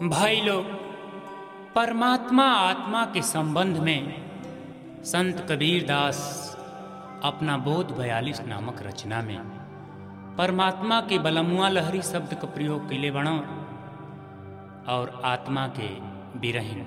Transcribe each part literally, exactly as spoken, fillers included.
भाई लोग, परमात्मा आत्मा के संबंध में संत कबीर दास अपना बोध बयालीस नामक रचना में परमात्मा के बलमुआ लहरी शब्द का प्रयोग कैले बणो और आत्मा के बिरहीन।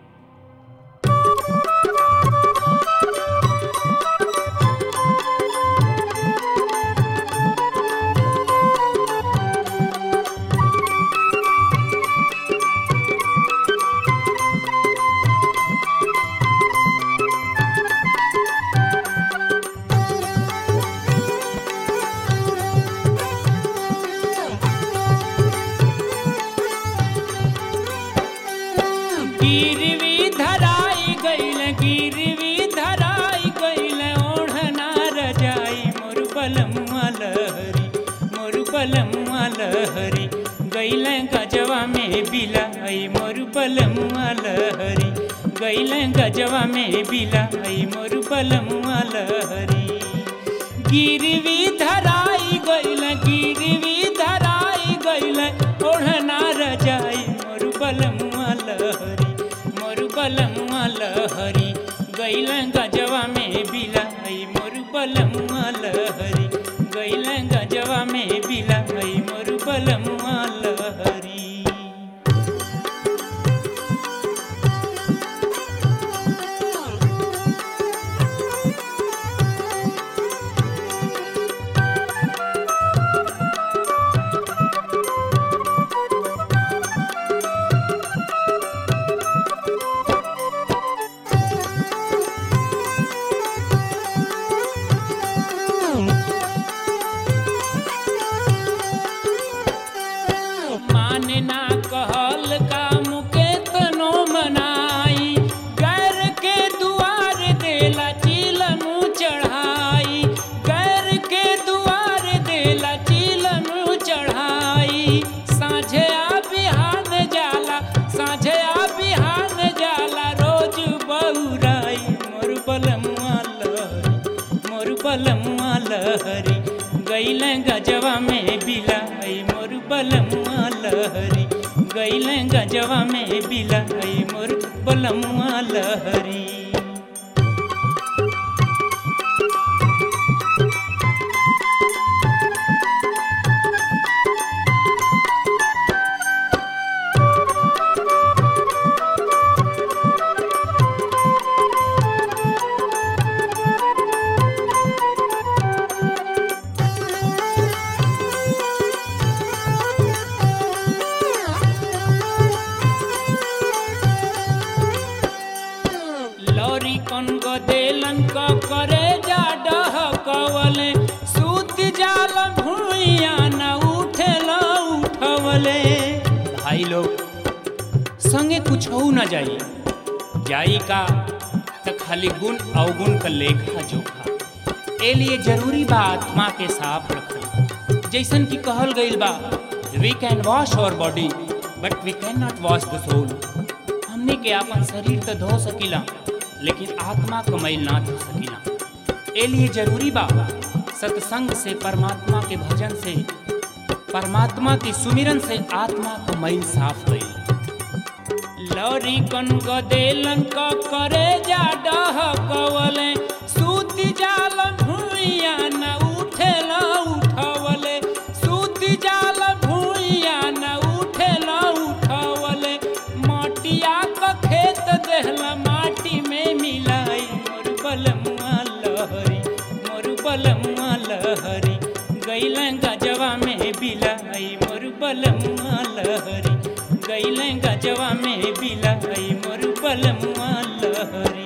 गिरवी धराई गईल गिरवी धराई गईल ओढ़ना रजाई मोर बलमुआ लहरी मोर बलमुआ लहरी गईल गजवा में बिलाई मोर बलमुआ लहरी गईल गजवा में बिलाई मोर बलमुआ लहरी। गिरवी धराई गईल गिरवी धराई गईल ओढ़ना रजाई मोर बलमुआ लहरी बलमुआ लहरी गईल गजवा में बिलाई मोर बलमुआ लहरी गईल गजवा में बिलाई मोर बलमुआ लहरी। ना कहल का मुके तनो मनाई गैर के दुआर देला चिलनु चढ़ाई गैर के दुआर देला चिलनु चढ़ाई। साझे आ बिहान जाला साझे आ बिहान जाला रोज बहुराई मोर बलमुआ लहरी मोर बलमुआ लहरी गईल गजवा में बिलाई मोर बलमुआ लहरी गईल गजवा में बिलाई मोर बलमुआ लहरी। कौन गो देलन को करे जा डह कवले सूत जाल भूइया न उठेला उठवले। भाई लोग, संगे कुछ हो न जाई जाई का त खाली गुण अवगुण का लेखा जोखा। ए लिए जरूरी बा आत्मा के साफ रखल। जैसन की कहल गईल बा, we can wash our body but we can not wash the soul. हमने के अपन शरीर तो धो सकीला लेकिन आत्मा का मैल ना धो सकीला। ए लिए जरूरी बा सत्संग से, परमात्मा के भजन से, परमात्मा की सुमिरन से आत्मा का मैल साफ होई। लौरी कन को देलन को करे जा डह कवले सूत जाल भूइया न उठेला उठवले सूत जाल भूइया न उठेला उठवले। माटिया का खेत देहला माटी में मिलाई मोर बलमुआ लहरी मोर बलमुआ लहरी गईल गजवा में बिलाई मोर बलमुआ लहरी गईल गजवा में बिलाई मोर बलमुआ लहरी।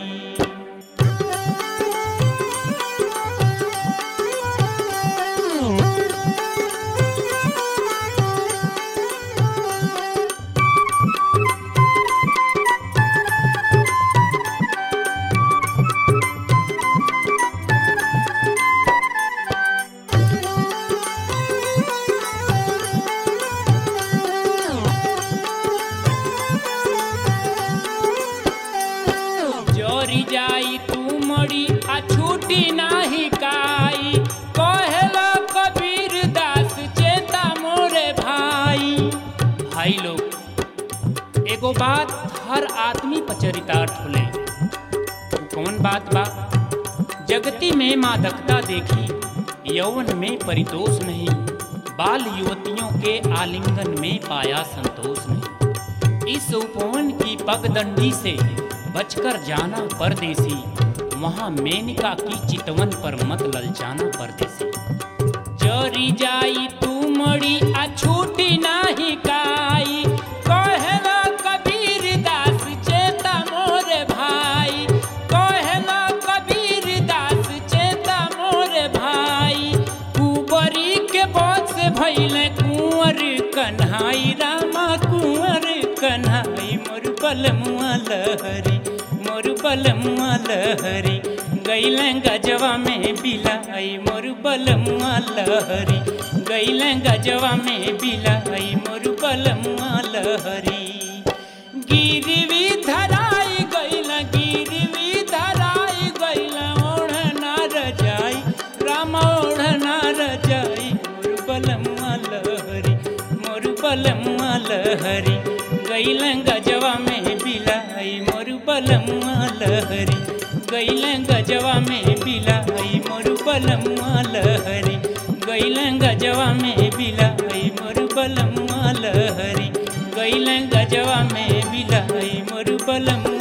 एगो बात हर आदमी पर चरितार्थ होले। कौन बात बा? जगती में मादकता देखी, यौवन में परितोष नहीं, बाल युवतियों के आलिंगन में पाया संतोष नहीं। इस उपवन की पगडंडी से बचकर जाना परदेसी, वहाँ मेनका की चितवन पर मत ललचाना परदेसी। चोरी जाई तू मड़ी आ छूटी नाही काई, कहला कबीर दास चेता मोरे भाई, कहला कबीर दास चेता मोरे भाई। कुंवरी के बोझ से भइले कुंवर कन्हाई, रामा कुंवर कन्हाई। मोर बलमुआ लहरी, मोर बलमुआ लहरी, गैलें गजवा में बिलाई। मोर बलमुआ लहरी, गैलें गजवा में बिलाई। मोर बलमुआ लहरी। गिरवी धराई गैला, गिरवी धराई गैला, ओढ़ना रजाई, राम ओढ़ना रजाई। मोर बलमुआ लहरी, मोर बलमुआ लहरी, गैलें गजवा में बिलाई। मोर बलमुआ लहरी, गैलें गजवा में बिलाई। मोर बलमुआ लहरी, गैलें गजवा में बिलाई। मोर बलमुआ लहरी, गैलें गजवा में बिलाई। मोर बलमुआ